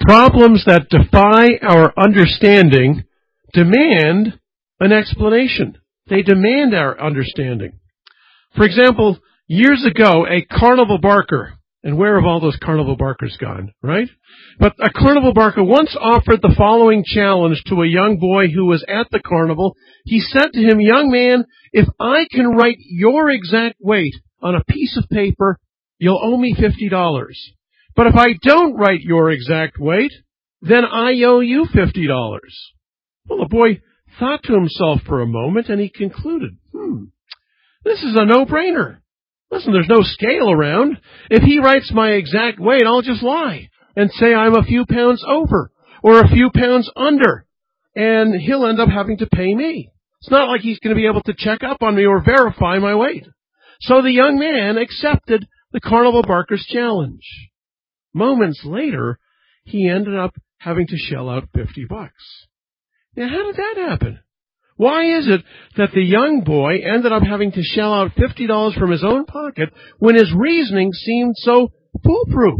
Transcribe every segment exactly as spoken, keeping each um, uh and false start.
Problems that defy our understanding demand an explanation. They demand our understanding. For example, years ago, a carnival barker, and where have all those carnival barkers gone, right? But a carnival barker once offered the following challenge to a young boy who was at the carnival. He said to him, "Young man, if I can write your exact weight on a piece of paper, you'll owe me fifty dollars. But if I don't write your exact weight, then I owe you fifty dollars. Well, the boy thought to himself for a moment, and he concluded, hmm, this is a no-brainer. Listen, there's no scale around. If he writes my exact weight, I'll just lie and say I'm a few pounds over or a few pounds under, and he'll end up having to pay me. It's not like he's going to be able to check up on me or verify my weight." So the young man accepted the carnival barker's challenge. Moments later, he ended up having to shell out fifty bucks. Now, how did that happen? Why is it that the young boy ended up having to shell out fifty dollars from his own pocket when his reasoning seemed so foolproof?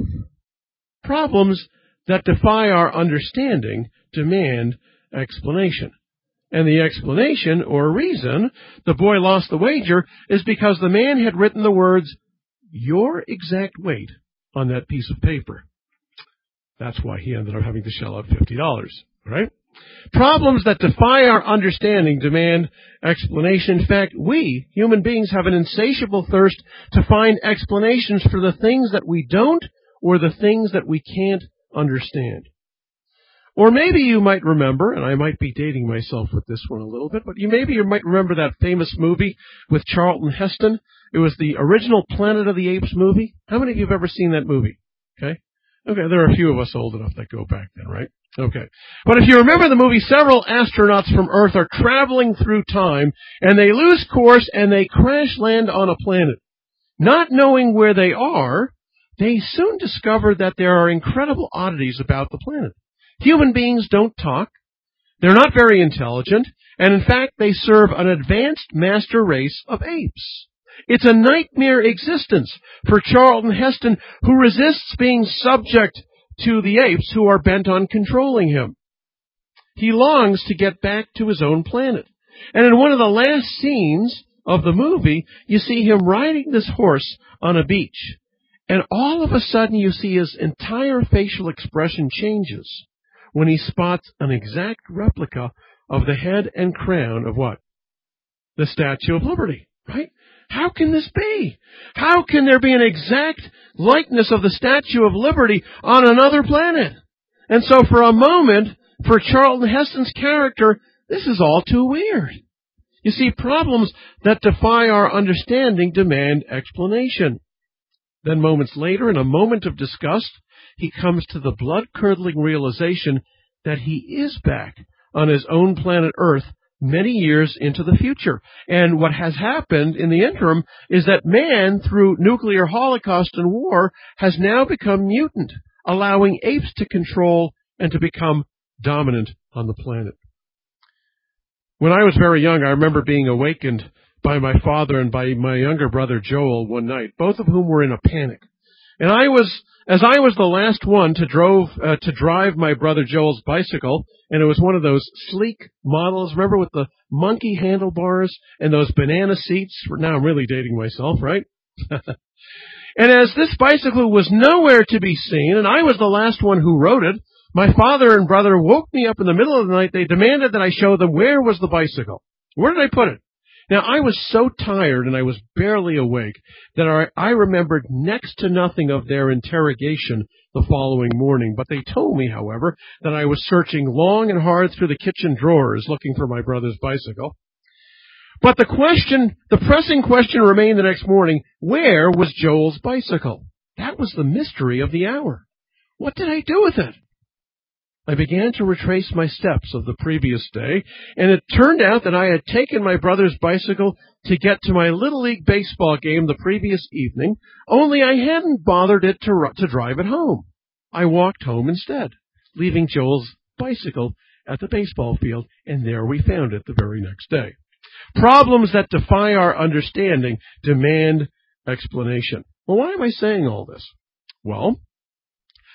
Problems that defy our understanding demand explanation. And the explanation, or reason, the boy lost the wager is because the man had written the words, "your exact weight," on that piece of paper. That's why he ended up having to shell out fifty dollars, right? Problems that defy our understanding demand explanation. In fact, we, human beings, have an insatiable thirst to find explanations for the things that we don't or the things that we can't understand. Or maybe you might remember, and I might be dating myself with this one a little bit, but you maybe you might remember that famous movie with Charlton Heston. It was the original Planet of the Apes movie. How many of you have ever seen that movie? Okay. Okay, there are a few of us old enough that go back then, right? Okay. But if you remember the movie, several astronauts from Earth are traveling through time, and they lose course, and they crash land on a planet. Not knowing where they are, they soon discover that there are incredible oddities about the planet. Human beings don't talk. They're not very intelligent, and in fact, they serve an advanced master race of apes. It's a nightmare existence for Charlton Heston, who resists being subject to the apes who are bent on controlling him. He longs to get back to his own planet. And in one of the last scenes of the movie, you see him riding this horse on a beach. And all of a sudden, you see his entire facial expression changes when he spots an exact replica of the head and crown of what? The Statue of Liberty, right? How can this be? How can there be an exact likeness of the Statue of Liberty on another planet? And so for a moment, for Charlton Heston's character, this is all too weird. You see, problems that defy our understanding demand explanation. Then moments later, in a moment of disgust, he comes to the blood-curdling realization that he is back on his own planet Earth many years into the future. And what has happened in the interim is that man, through nuclear holocaust and war, has now become mutant, allowing apes to control and to become dominant on the planet. When I was very young, I remember being awakened by my father and by my younger brother Joel one night, both of whom were in a panic. And I was, as I was the last one to drove uh, to drive my brother Joel's bicycle, and it was one of those sleek models, remember, with the monkey handlebars and those banana seats. Now I'm really dating myself, right? And as this bicycle was nowhere to be seen, and I was the last one who rode it, my father and brother woke me up in the middle of the night. They demanded that I show them where was the bicycle. Where did I put it? Now, I was so tired and I was barely awake that I remembered next to nothing of their interrogation the following morning. But they told me, however, that I was searching long and hard through the kitchen drawers looking for my brother's bicycle. But the question, the pressing question remained the next morning, where was Joel's bicycle? That was the mystery of the hour. What did I do with it? I began to retrace my steps of the previous day, and it turned out that I had taken my brother's bicycle to get to my Little League baseball game the previous evening, only I hadn't bothered it to, to drive it home. I walked home instead, leaving Joel's bicycle at the baseball field, and there we found it the very next day. Problems that defy our understanding demand explanation. Well, why am I saying all this? Well,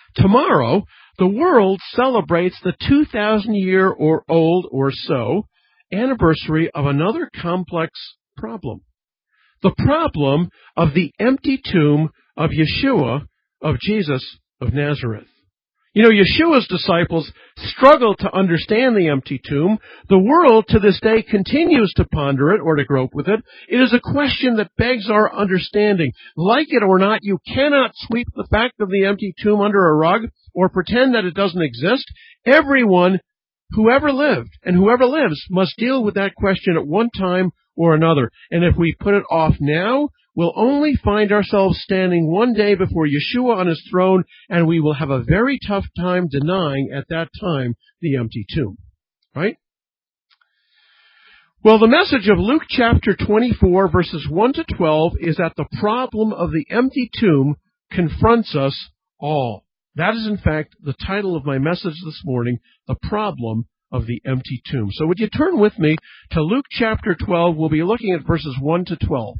Tomorrow, the world celebrates the two thousand year or old or so anniversary of another complex problem. The problem of the empty tomb of Yeshua, of Jesus of Nazareth. You know, Yeshua's disciples struggled to understand the empty tomb. The world to this day continues to ponder it or to grope with it. It is a question that begs our understanding. Like it or not, you cannot sweep the fact of the empty tomb under a rug or pretend that it doesn't exist. Everyone who ever lived and whoever lives must deal with that question at one time or another. And if we put it off now, we'll only find ourselves standing one day before Yeshua on his throne, and we will have a very tough time denying at that time the empty tomb. Right? Well, the message of Luke chapter twenty-four, verses one to twelve, is that the problem of the empty tomb confronts us all. That is, in fact, the title of my message this morning, The Problem of the Empty Tomb. So would you turn with me to Luke chapter twelve? We'll be looking at verses one to twelve.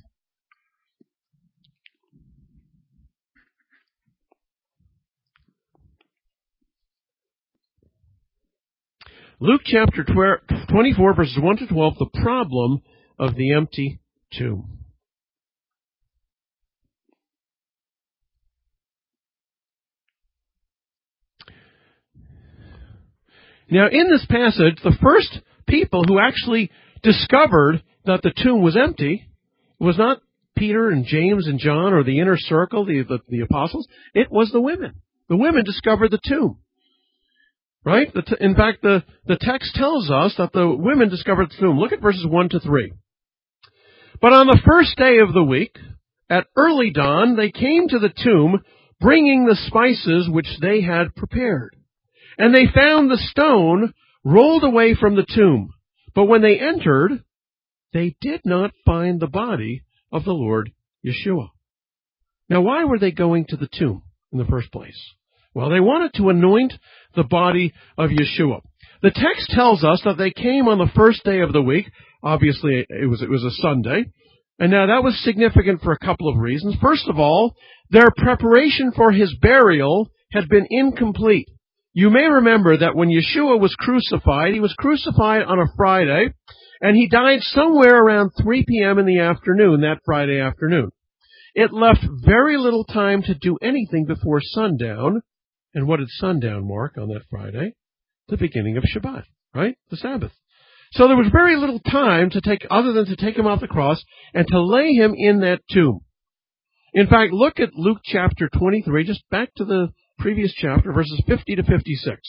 Luke chapter twenty-four, verses one to twelve, the problem of the empty tomb. Now, in this passage, the first people who actually discovered that the tomb was empty was not Peter and James and John or the inner circle, the, the, the apostles. It was the women. The women discovered the tomb. Right? In fact, the, the text tells us that the women discovered the tomb. Look at verses one to three. But on the first day of the week, at early dawn, they came to the tomb, bringing the spices which they had prepared. And they found the stone rolled away from the tomb. But when they entered, they did not find the body of the Lord Yeshua. Now, why were they going to the tomb in the first place? Well, they wanted to anoint the body of Yeshua. The text tells us that they came on the first day of the week. Obviously, it was, it was a Sunday. And now that was significant for a couple of reasons. First of all, their preparation for his burial had been incomplete. You may remember that when Yeshua was crucified, he was crucified on a Friday, and he died somewhere around three p.m. in the afternoon, that Friday afternoon. It left very little time to do anything before sundown. And what did sundown mark on that Friday? The beginning of Shabbat, right? The Sabbath. So there was very little time to take, other than to take him off the cross and to lay him in that tomb. In fact, look at Luke chapter twenty-three, just back to the previous chapter, verses fifty to fifty-six.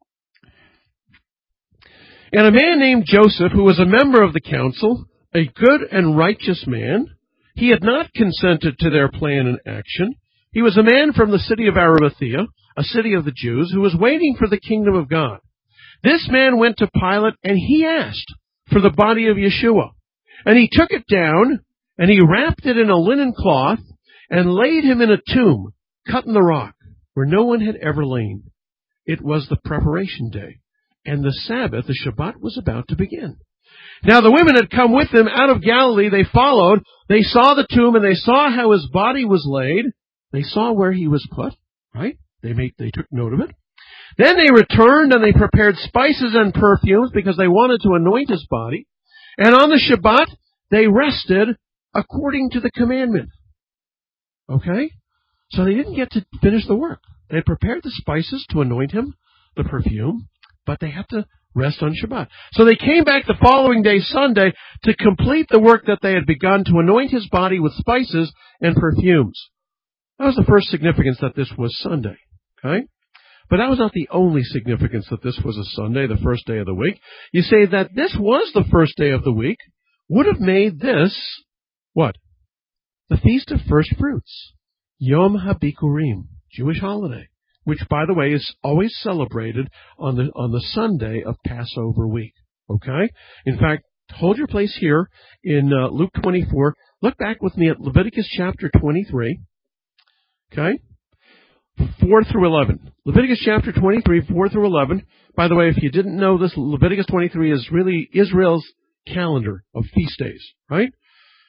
And a man named Joseph, who was a member of the council, a good and righteous man, he had not consented to their plan and action. He was a man from the city of Arimathea, a city of the Jews, who was waiting for the kingdom of God. This man went to Pilate, and he asked for the body of Yeshua. And he took it down, and he wrapped it in a linen cloth, and laid him in a tomb cut in the rock, where no one had ever lain. It was the preparation day, and the Sabbath, the Shabbat, was about to begin. Now the women had come with him out of Galilee. They followed. They saw the tomb, and they saw how his body was laid. They saw where he was put, right? They made, they took note of it. Then they returned, and they prepared spices and perfumes because they wanted to anoint his body. And on the Shabbat, they rested according to the commandment. Okay? So they didn't get to finish the work. They had prepared the spices to anoint him, the perfume, but they had to rest on Shabbat. So they came back the following day, Sunday, to complete the work that they had begun, to anoint his body with spices and perfumes. That was the first significance that this was Sunday. Okay? But that was not the only significance that this was a Sunday, the first day of the week. You say that this was the first day of the week would have made this, what? The Feast of First Fruits. Yom HaBikurim, Jewish holiday, which, by the way, is always celebrated on the on the Sunday of Passover week. Okay? In fact, hold your place here in uh, Luke twenty-four. Look back with me at Leviticus chapter twenty-three. Okay? four through eleven. Leviticus chapter twenty-three, four through eleven. By the way, if you didn't know this, Leviticus twenty-three is really Israel's calendar of feast days, right?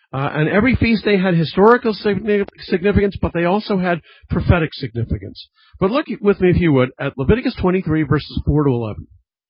Uh, and every feast day had historical significance, but they also had prophetic significance. But look with me, if you would, at Leviticus twenty-three, verses four to eleven.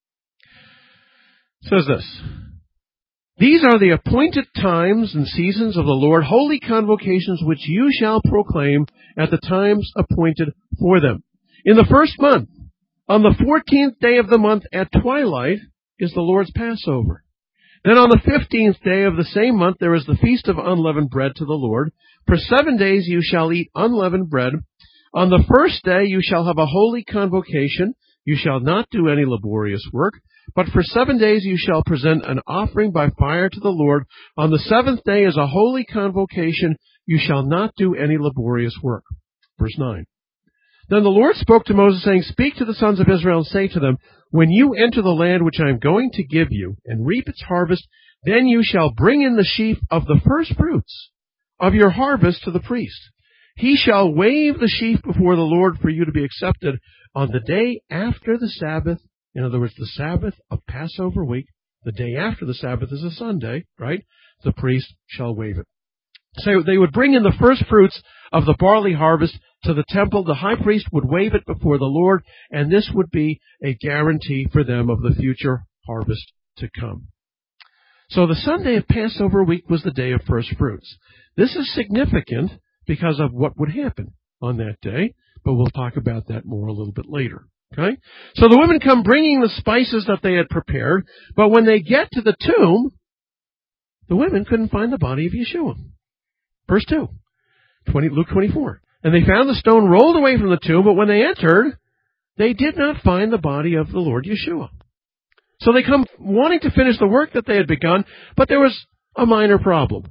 It says this: "These are the appointed times and seasons of the Lord, holy convocations which you shall proclaim at the times appointed for them. In the first month, on the fourteenth day of the month at twilight, is the Lord's Passover. Then on the fifteenth day of the same month there is the feast of unleavened bread to the Lord. For seven days you shall eat unleavened bread. On the first day you shall have a holy convocation. You shall not do any laborious work. But for seven days you shall present an offering by fire to the Lord. On the seventh day is a holy convocation. You shall not do any laborious work." Verse nine. "Then the Lord spoke to Moses, saying, Speak to the sons of Israel and say to them, When you enter the land which I am going to give you, and reap its harvest, then you shall bring in the sheaf of the first fruits of your harvest to the priest. He shall wave the sheaf before the Lord for you to be accepted on the day after the Sabbath." In other words, the Sabbath of Passover week, the day after the Sabbath is a Sunday, right? "The priest shall wave it." So they would bring in the first fruits of the barley harvest to the temple. The high priest would wave it before the Lord, and this would be a guarantee for them of the future harvest to come. So the Sunday of Passover week was the day of first fruits. This is significant because of what would happen on that day, but we'll talk about that more a little bit later. Okay? So the women come bringing the spices that they had prepared, but when they get to the tomb, the women couldn't find the body of Yeshua. Verse two, twenty, Luke twenty-four. "And they found the stone rolled away from the tomb, but when they entered, they did not find the body of the Lord Yeshua." So they come wanting to finish the work that they had begun, but there was a minor problem.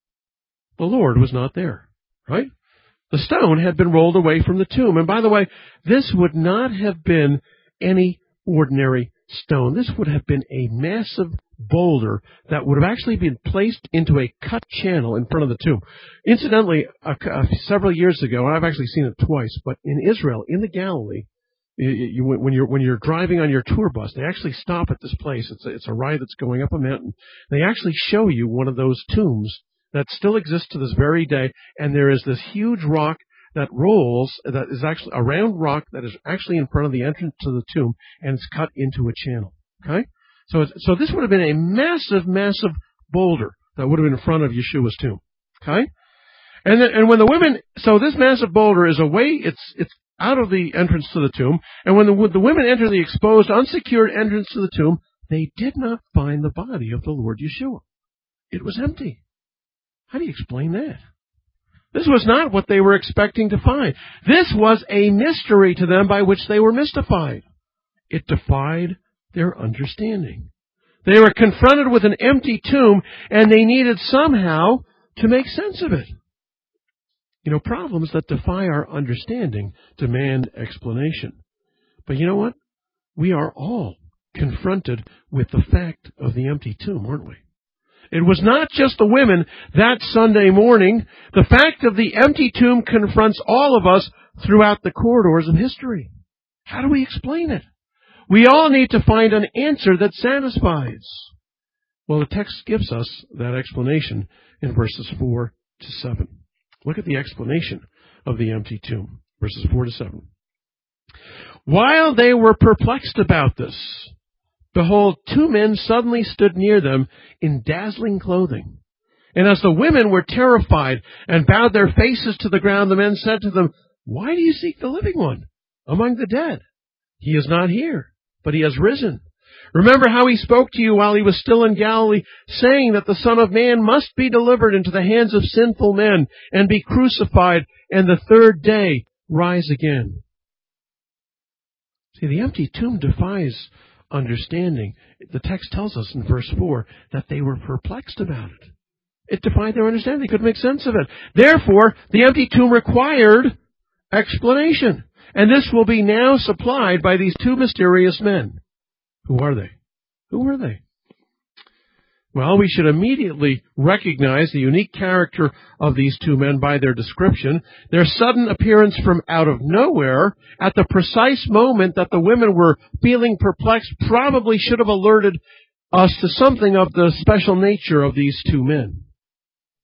The Lord was not there, right? The stone had been rolled away from the tomb. And by the way, this would not have been any ordinary stone. This would have been a massive boulder that would have actually been placed into a cut channel in front of the tomb. Incidentally, uh, uh, several years ago, and I've actually seen it twice, but in Israel, in the Galilee, you, you, when you're when you're driving on your tour bus, they actually stop at this place. It's a, it's a ride that's going up a mountain. They actually show you one of those tombs that still exists to this very day, and there is this huge rock that rolls, that is actually a round rock that is actually in front of the entrance to the tomb, and it's cut into a channel. Okay? So, it's, so this would have been a massive, massive boulder that would have been in front of Yeshua's tomb. Okay? And then, and when the women, so this massive boulder is away, it's, it's out of the entrance to the tomb, and when the, when the women enter the exposed, unsecured entrance to the tomb, they did not find the body of the Lord Yeshua. It was empty. How do you explain that? This was not what they were expecting to find. This was a mystery to them by which they were mystified. It defied their understanding. They were confronted with an empty tomb, and they needed somehow to make sense of it. You know, problems that defy our understanding demand explanation. But you know what? We are all confronted with the fact of the empty tomb, aren't we? It was not just the women that Sunday morning. The fact of the empty tomb confronts all of us throughout the corridors of history. How do we explain it? We all need to find an answer that satisfies. Well, the text gives us that explanation in verses four to seven. Look at the explanation of the empty tomb, verses four to seven. "While they were perplexed about this, behold, two men suddenly stood near them in dazzling clothing. And as the women were terrified and bowed their faces to the ground, the men said to them, 'Why do you seek the living one among the dead? He is not here, but he has risen. Remember how he spoke to you while he was still in Galilee, saying that the Son of Man must be delivered into the hands of sinful men and be crucified, and the third day rise again.'" See, the empty tomb defies understanding. The text tells us in verse four that they were perplexed about it. It defied their understanding. They couldn't make sense of it. Therefore, the empty tomb required explanation. And this will be now supplied by these two mysterious men. Who are they? Who are they? Well, we should immediately recognize the unique character of these two men by their description. Their sudden appearance from out of nowhere at the precise moment that the women were feeling perplexed probably should have alerted us to something of the special nature of these two men.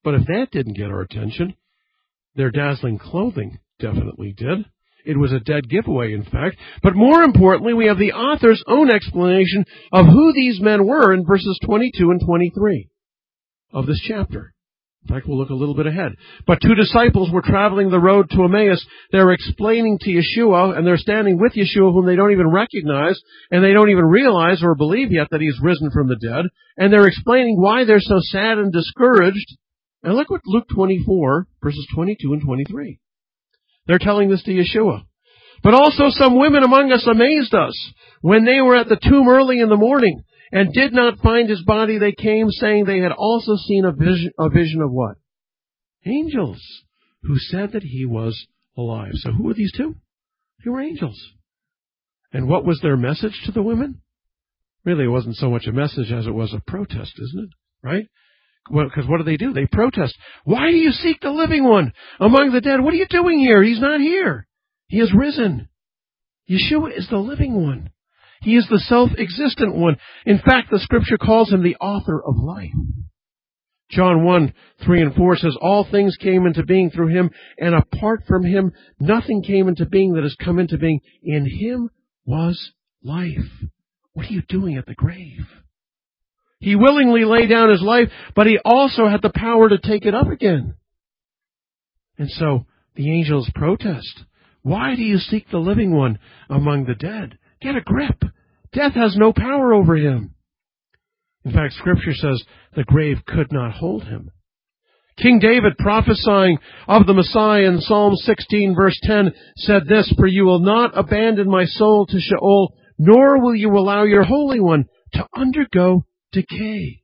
But if that didn't get our attention, their dazzling clothing definitely did. It was a dead giveaway, in fact. But more importantly, we have the author's own explanation of who these men were in verses twenty-two and twenty-three of this chapter. In fact, we'll look a little bit ahead. But two disciples were traveling the road to Emmaus. They're explaining to Yeshua, and they're standing with Yeshua, whom they don't even recognize, and they don't even realize or believe yet that he's risen from the dead. And they're explaining why they're so sad and discouraged. And look what Luke twenty-four, verses twenty-two and twenty-three. They're telling this to Yeshua. But also some women among us amazed us. When they were at the tomb early in the morning and did not find his body, they came saying they had also seen a vision, a vision of what? Angels, who said that he was alive. So who were these two? They were angels. And what was their message to the women? Really, it wasn't so much a message as it was a protest, isn't it? Right? Well, because what do they do? They protest. Why do you seek the living one among the dead? What are you doing here? He's not here. He has risen. Yeshua is the living one. He is the self-existent one. In fact, the Scripture calls him the author of life. John one, three and four says, all things came into being through him, and apart from him, nothing came into being that has come into being. In him was life. What are you doing at the grave? He willingly laid down his life, but he also had the power to take it up again. And so the angels protest. Why do you seek the living one among the dead? Get a grip. Death has no power over him. In fact, Scripture says the grave could not hold him. King David, prophesying of the Messiah in Psalm sixteen, verse ten, said this, for you will not abandon my soul to Sheol, nor will you allow your Holy One to undergo decay.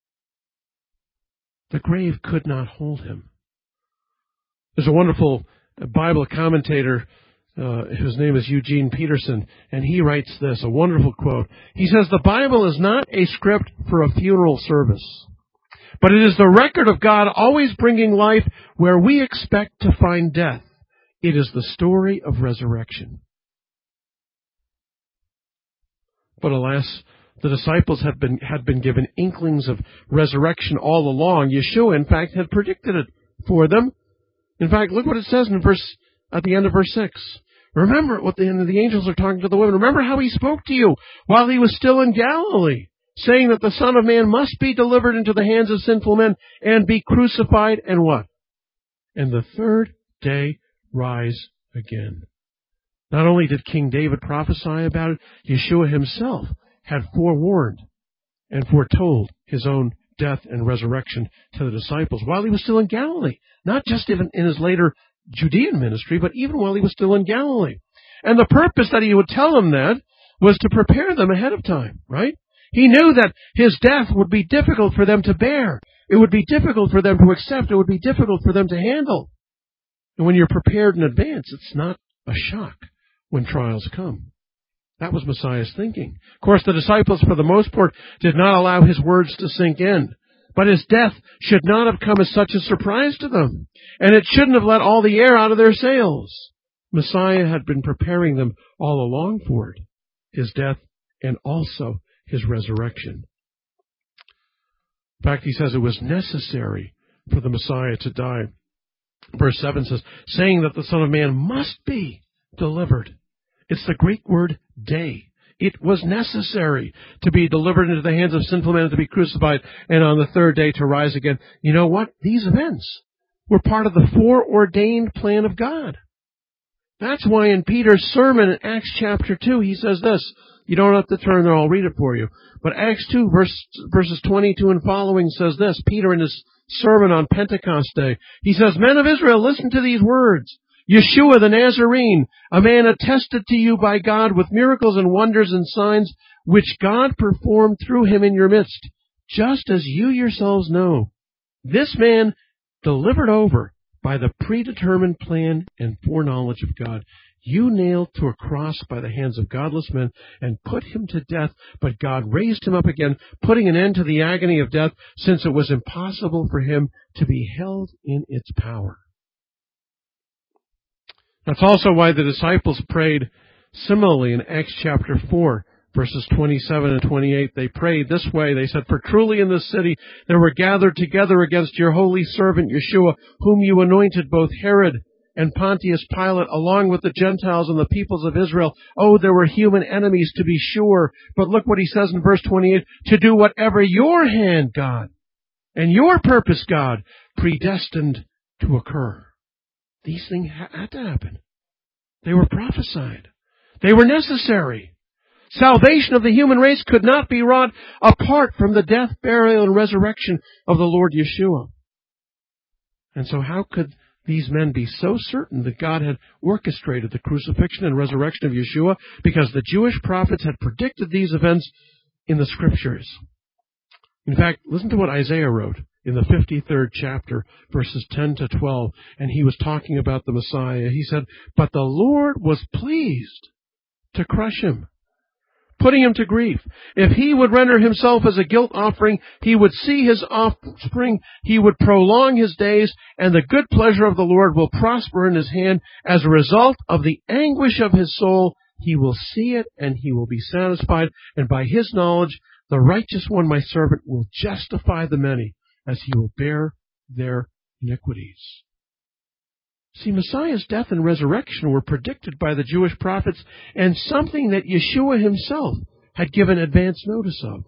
The grave could not hold him. There's a wonderful Bible commentator, uh, whose name is Eugene Peterson, and he writes this, a wonderful quote. He says, the Bible is not a script for a funeral service, but it is the record of God always bringing life where we expect to find death. It is the story of resurrection. But alas, the disciples had been, had been given inklings of resurrection all along. Yeshua, in fact, had predicted it for them. In fact, look what it says in verse, at the end of verse six. Remember what the, the angels are talking to the women. Remember how he spoke to you while he was still in Galilee, saying that the Son of Man must be delivered into the hands of sinful men and be crucified and what? And the third day rise again. Not only did King David prophesy about it, Yeshua himself had forewarned and foretold his own death and resurrection to the disciples while he was still in Galilee. Not just even in his later Judean ministry, but even while he was still in Galilee. And the purpose that he would tell them that was to prepare them ahead of time, right? He knew that his death would be difficult for them to bear. It would be difficult for them to accept. It would be difficult for them to handle. And when you're prepared in advance, it's not a shock when trials come. That was Messiah's thinking. Of course, the disciples, for the most part, did not allow his words to sink in. But his death should not have come as such a surprise to them. And it shouldn't have let all the air out of their sails. Messiah had been preparing them all along for it. His death and also his resurrection. In fact, he says it was necessary for the Messiah to die. Verse seven says, saying that the Son of Man must be delivered. It's the Greek word day. It was necessary to be delivered into the hands of sinful men, to be crucified, and on the third day to rise again. You know what? These events were part of the foreordained plan of God. That's why in Peter's sermon in Acts chapter two, he says this. You don't have to turn there, I'll read it for you. But Acts two, verse, verses twenty-two and following says this. Peter in his sermon on Pentecost Day, he says, men of Israel, listen to these words. Yeshua the Nazarene, a man attested to you by God with miracles and wonders and signs, which God performed through him in your midst, just as you yourselves know. This man delivered over by the predetermined plan and foreknowledge of God, you nailed to a cross by the hands of godless men and put him to death, but God raised him up again, putting an end to the agony of death, since it was impossible for him to be held in its power. That's also why the disciples prayed similarly in Acts chapter four, Verses twenty-seven and twenty-eight, they prayed this way. They said, "For truly in this city there were gathered together against your holy servant Yeshua, whom you anointed, both Herod and Pontius Pilate, along with the Gentiles and the peoples of Israel. Oh, there were human enemies, to be sure." But look what he says in verse twenty-eight, "To do whatever your hand, God, and your purpose, God, predestined to occur." These things had to happen. They were prophesied. They were necessary. Salvation of the human race could not be wrought apart from the death, burial, and resurrection of the Lord Yeshua. And so how could these men be so certain that God had orchestrated the crucifixion and resurrection of Yeshua? Because the Jewish prophets had predicted these events in the Scriptures. In fact, listen to what Isaiah wrote in the fifty-third chapter, verses ten to twelve, and he was talking about the Messiah. He said, "But the Lord was pleased to crush him, putting him to grief. If he would render himself as a guilt offering, he would see his offspring, he would prolong his days, and the good pleasure of the Lord will prosper in his hand. As a result of the anguish of his soul, he will see it, and he will be satisfied. And by his knowledge, the righteous one, my servant, will justify the many, as he will bear their iniquities." See, Messiah's death and resurrection were predicted by the Jewish prophets, and something that Yeshua himself had given advance notice of.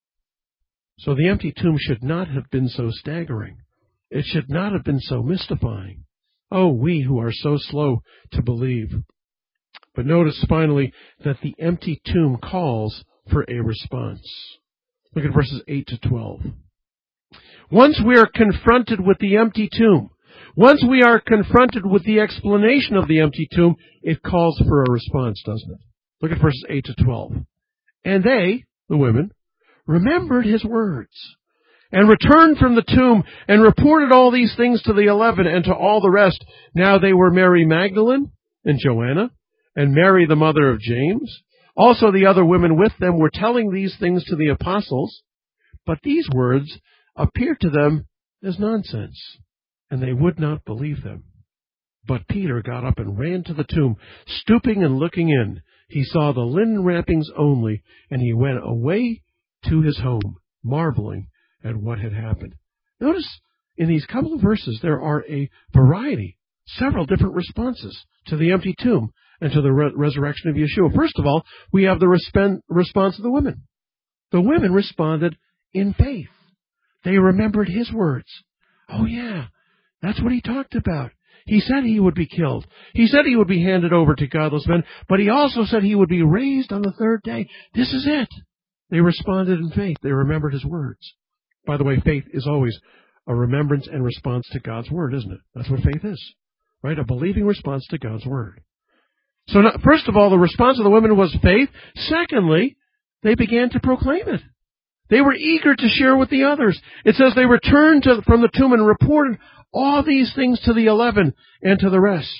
So the empty tomb should not have been so staggering. It should not have been so mystifying. Oh, we who are so slow to believe. But notice finally that the empty tomb calls for a response. Look at verses eight to twelve. Once we are confronted with the empty tomb, Once we are confronted with the explanation of the empty tomb, it calls for a response, doesn't it? Look at verses eight to twelve. "And they," the women, "remembered his words, and returned from the tomb, and reported all these things to the eleven and to all the rest. Now they were Mary Magdalene, and Joanna, and Mary the mother of James. Also the other women with them were telling these things to the apostles. But these words appeared to them as nonsense, and they would not believe them. But Peter got up and ran to the tomb. Stooping and looking in, he saw the linen wrappings only, and he went away to his home, marveling at what had happened." Notice in these couple of verses there are a variety, several different responses to the empty tomb and to the re- resurrection of Yeshua. First of all, we have the resp- response of the women. The women responded in faith. They remembered his words. Oh yeah, that's what he talked about. He said he would be killed. He said he would be handed over to godless men, but he also said he would be raised on the third day. This is it. They responded in faith. They remembered his words. By the way, faith is always a remembrance and response to God's word, isn't it? That's what faith is, right? A believing response to God's word. So first of all, the response of the women was faith. Secondly, they began to proclaim it. They were eager to share with the others. It says they returned to, from the tomb and reported all these things to the eleven and to the rest.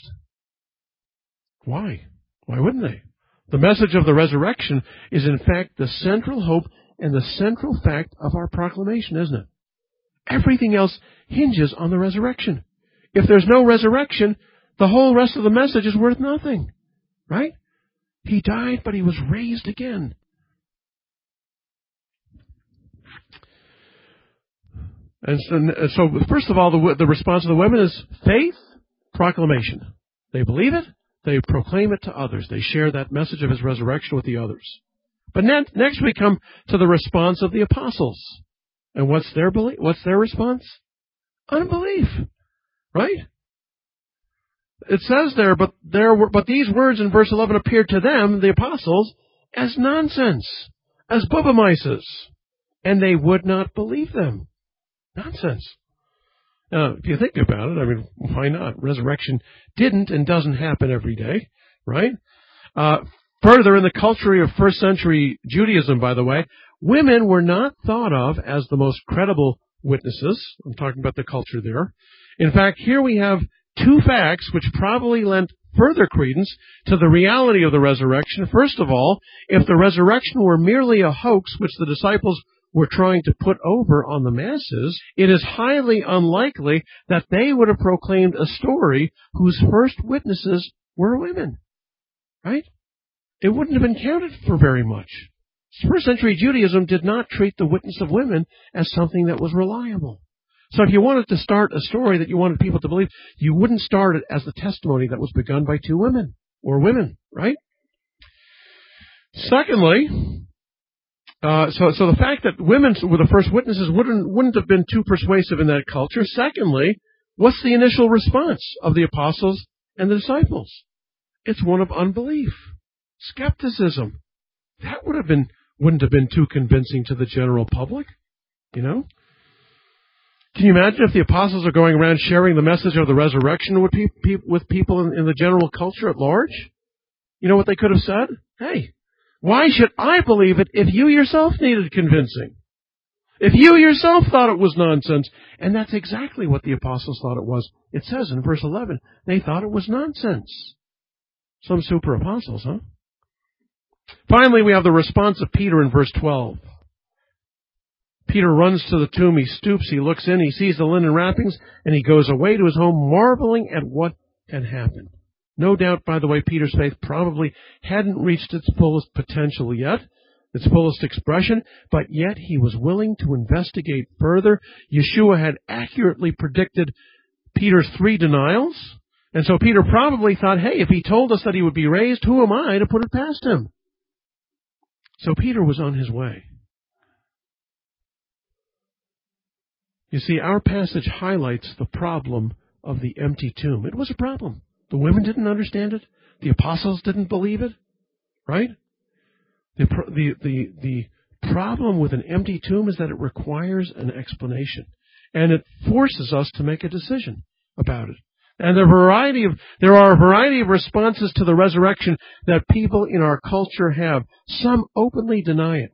Why? Why wouldn't they? The message of the resurrection is in fact the central hope and the central fact of our proclamation, isn't it? Everything else hinges on the resurrection. If there's no resurrection, the whole rest of the message is worth nothing. Right? He died, but he was raised again. And so, so first of all, the, the response of the women is faith, proclamation. They believe it. They proclaim it to others. They share that message of his resurrection with the others. But next, next we come to the response of the apostles. And what's their belief? What's their response? Unbelief. Right? It says there, but there were, but these words in verse eleven appeared to them, the apostles, as nonsense, as bubamaises, and they would not believe them. Nonsense. Now, if you think about it, I mean, why not? Resurrection didn't and doesn't happen every day, right? Uh, further, in the culture of first century Judaism, by the way, women were not thought of as the most credible witnesses. I'm talking about the culture there. In fact, here we have two facts which probably lent further credence to the reality of the resurrection. First of all, if the resurrection were merely a hoax which the disciples were trying to put over on the masses, it is highly unlikely that they would have proclaimed a story whose first witnesses were women. Right? It wouldn't have been counted for very much. First century Judaism did not treat the witness of women as something that was reliable. So if you wanted to start a story that you wanted people to believe, you wouldn't start it as the testimony that was begun by two women, or women, right? Secondly, uh, so, so the fact that women were the first witnesses wouldn't, wouldn't have been too persuasive in that culture. Secondly, what's the initial response of the apostles and the disciples? It's one of unbelief, skepticism. That would have been, wouldn't have been too convincing to the general public, you know? Can you imagine if the apostles are going around sharing the message of the resurrection with, pe- pe- with people in, in the general culture at large? You know what they could have said? Hey, why should I believe it if you yourself needed convincing? If you yourself thought it was nonsense? And that's exactly what the apostles thought it was. It says in verse eleven, they thought it was nonsense. Some super apostles, huh? Finally, we have the response of Peter in verse twelve. Peter runs to the tomb, he stoops, he looks in, he sees the linen wrappings, and he goes away to his home marveling at what had happened. No doubt, by the way, Peter's faith probably hadn't reached its fullest potential yet, its fullest expression, but yet he was willing to investigate further. Yeshua had accurately predicted Peter's three denials, and so Peter probably thought, hey, if he told us that he would be raised, who am I to put it past him? So Peter was on his way. You see, our passage highlights the problem of the empty tomb. It was a problem. The women didn't understand it. The apostles didn't believe it. Right? The, the, the, the problem with an empty tomb is that it requires an explanation. And it forces us to make a decision about it. And there are, a variety of, there are a variety of responses to the resurrection that people in our culture have. Some openly deny it.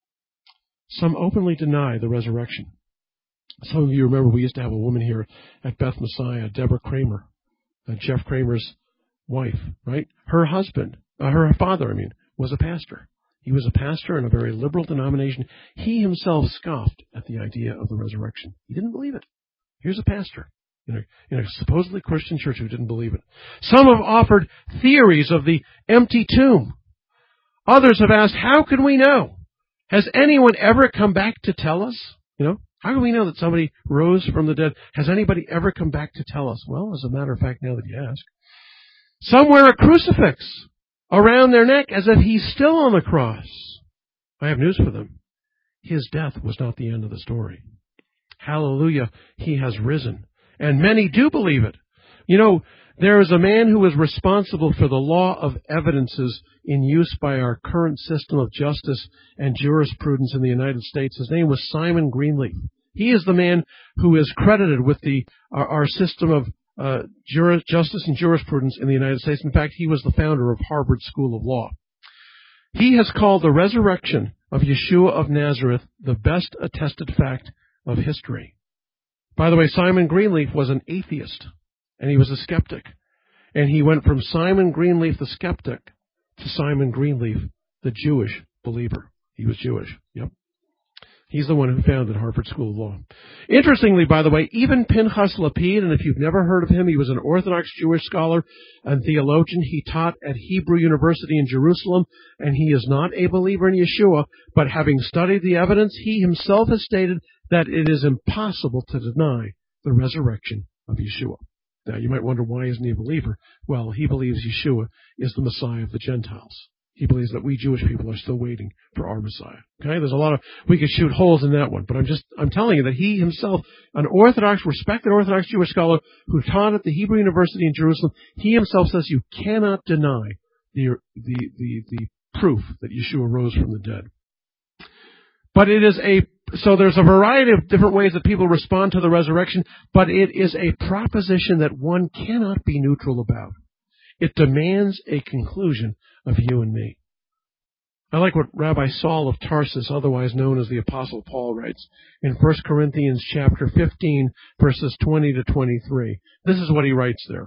Some openly deny the resurrection. Some of you remember we used to have a woman here at Beth Messiah, Deborah Kramer, uh, Jeff Kramer's wife, right? Her husband, uh, her father, I mean, was a pastor. He was a pastor in a very liberal denomination. He himself scoffed at the idea of the resurrection. He didn't believe it. Here's a pastor in a, in a supposedly Christian church who didn't believe it. Some have offered theories of the empty tomb. Others have asked, how can we know? Has anyone ever come back to tell us? You know? How do we know that somebody rose from the dead? Has anybody ever come back to tell us? Well, as a matter of fact, now that you ask. Some wear a crucifix around their neck as if he's still on the cross. I have news for them. His death was not the end of the story. Hallelujah, he has risen. And many do believe it. You know, there is a man who is responsible for the law of evidences in use by our current system of justice and jurisprudence in the United States. His name was Simon Greenleaf. He is the man who is credited with the our, our system of uh, juris, justice and jurisprudence in the United States. In fact, he was the founder of Harvard School of Law. He has called the resurrection of Yeshua of Nazareth the best attested fact of history. By the way, Simon Greenleaf was an atheist. And he was a skeptic. And he went from Simon Greenleaf the skeptic to Simon Greenleaf the Jewish believer. He was Jewish. Yep. He's the one who founded Harvard School of Law. Interestingly, by the way, even Pinchas Lapid, and if you've never heard of him, he was an Orthodox Jewish scholar and theologian. He taught at Hebrew University in Jerusalem, and he is not a believer in Yeshua, but having studied the evidence, he himself has stated that it is impossible to deny the resurrection of Yeshua. Now, you might wonder, why isn't he a believer? Well, he believes Yeshua is the Messiah of the Gentiles. He believes that we Jewish people are still waiting for our Messiah. Okay? There's a lot of, we could shoot holes in that one, but I'm just, I'm telling you that he himself, an Orthodox, respected Orthodox Jewish scholar who taught at the Hebrew University in Jerusalem, he himself says you cannot deny the, the, the, the proof that Yeshua rose from the dead. But it is a, so there's a variety of different ways that people respond to the resurrection, but it is a proposition that one cannot be neutral about. It demands a conclusion of you and me. I like what Rabbi Saul of Tarsus, otherwise known as the Apostle Paul, writes in First Corinthians chapter fifteen, verses twenty to twenty-three. This is what he writes there.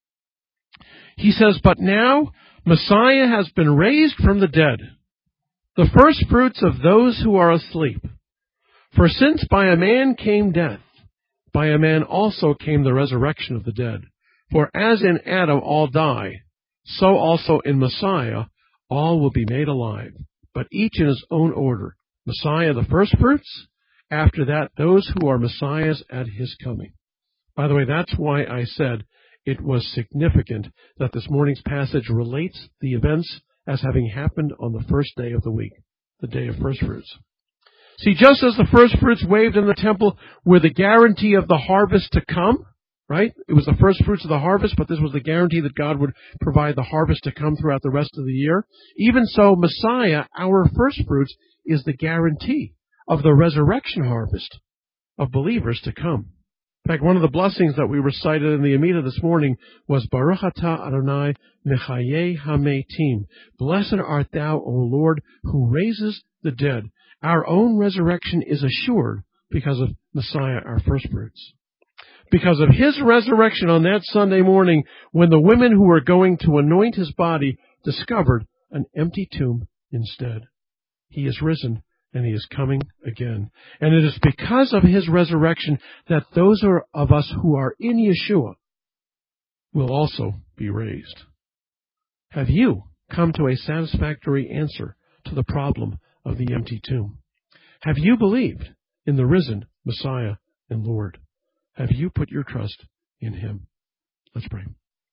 He says, "But now Messiah has been raised from the dead, the first fruits of those who are asleep. For since by a man came death, by a man also came the resurrection of the dead. For as in Adam all die, so also in Messiah all will be made alive. but each in his own order. Messiah, the firstfruits. After that, those who are Messiahs at his coming. By the way, that's why I said it was significant that this morning's passage relates the events as having happened on the first day of the week, the day of firstfruits. See, just as the firstfruits waved in the temple were the guarantee of the harvest to come, right? It was the first fruits of the harvest, but this was the guarantee that God would provide the harvest to come throughout the rest of the year. Even so, Messiah, our first fruits, is the guarantee of the resurrection harvest of believers to come. In fact, one of the blessings that we recited in the Amida this morning was Baruch atah Adonai Mechayeh HaMeitim. Blessed art thou, O Lord, who raises the dead. Our own resurrection is assured because of Messiah, our firstfruits. Because of his resurrection on that Sunday morning, when the women who were going to anoint his body discovered an empty tomb instead. He is risen, and he is coming again. And it is because of his resurrection that those of us who are in Yeshua will also be raised. Have you come to a satisfactory answer to the problem of the empty tomb? Have you believed in the risen Messiah and Lord? Have you put your trust in him? Let's pray.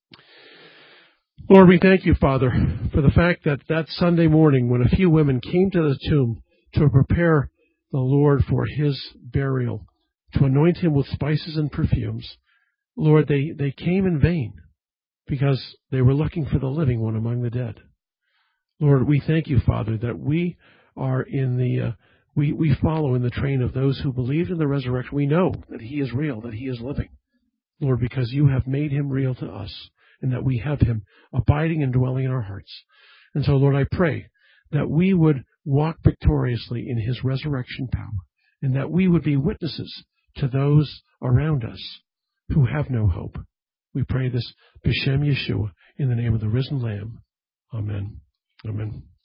Lord, we thank you, Father, for the fact that that Sunday morning when a few women came to the tomb to prepare the Lord for his burial, to anoint him with spices and perfumes, Lord, they, they came in vain because they were looking for the living one among the dead. Lord, we thank you, Father, that we are in the... Uh, We, we follow in the train of those who believed in the resurrection. We know that he is real, that he is living. Lord, because you have made him real to us and that we have him abiding and dwelling in our hearts. And so, Lord, I pray that we would walk victoriously in his resurrection power and that we would be witnesses to those around us who have no hope. We pray this B'Shem Yeshua in the name of the risen Lamb. Amen. Amen.